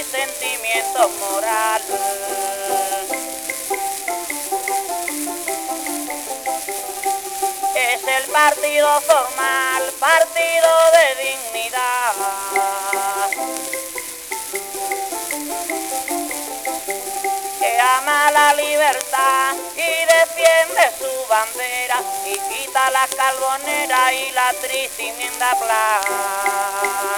y sentimiento moral. Es el partido formal, partido de dignidad, que ama la libertad y defiende su bandera y quita la carbonera y la triste enmienda Pla.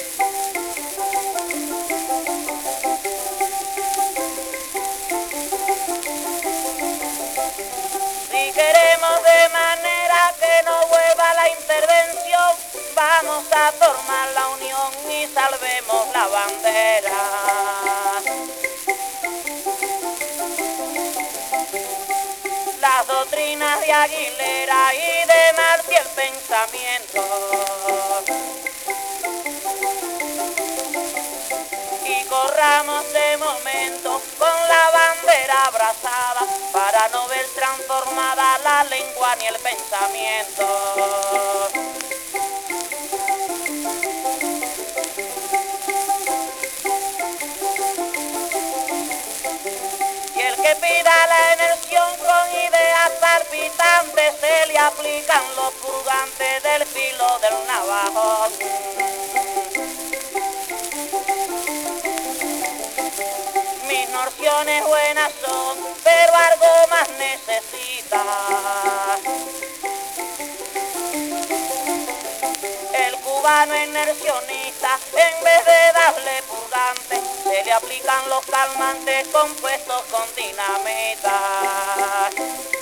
Si queremos de manera que no vuelva la intervención, vamos a formar la unión y salvemos la bandera. Las doctrinas de Aguilera y de Martí el pensamiento, y corramos de momento con la bandera abrazada para no ver transformada la lengua ni el pensamiento. Y el que pida la emersión con ideas palpitantes se le aplican los purgantes del filo del navajón. Mis nociones buenas son, pero algo más necesita. El cubano inercionista, en vez de darle purgante, se le aplican los calmantes compuestos con dinamita.